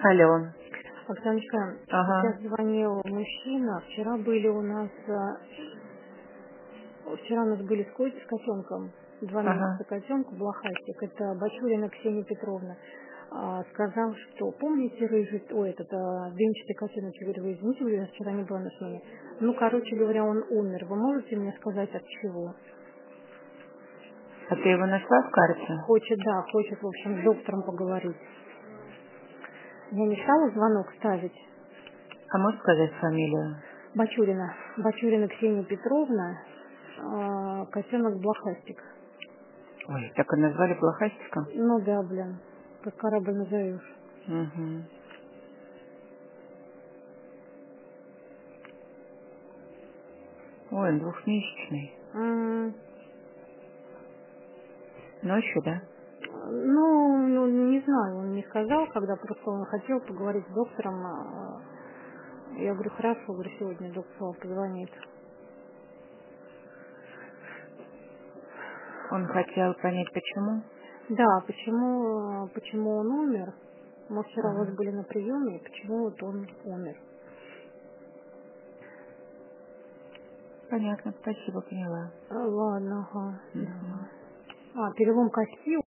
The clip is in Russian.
Алло. Оксаночка, Ага. сейчас звонил мужчина. Вчера у нас были с котенком. 2 месяца Ага. котенку, блохастик. Это Бачурина Ксения Петровна. Сказал, что помните рыжий, дымчатый котенок. Я говорю, вы извините, у вас вчера не было на смене. Ну, короче говоря, он умер. Вы можете мне сказать, от чего? А ты его нашла в карте? Хочет, в общем, с доктором поговорить. Я не стала звонок ставить. А можешь сказать фамилию? Бачурина Ксения Петровна, котенок блохастик. Ой, так и назвали блохастиком? Ну да, блин, как корабль назовешь. Угу. Ой, он 2-месячный. М, Ночью, да? Ну, не знаю, он не сказал, когда просто он хотел поговорить с доктором. Я говорю, хорошо, говорю, сегодня доктор позвонит. Он хотел понять, почему? Да, почему он умер? Мы вчера у вас Ага. были на приеме, и почему вот он умер? Понятно, спасибо, поняла. Ладно, ага, Угу. да. Перелом кости.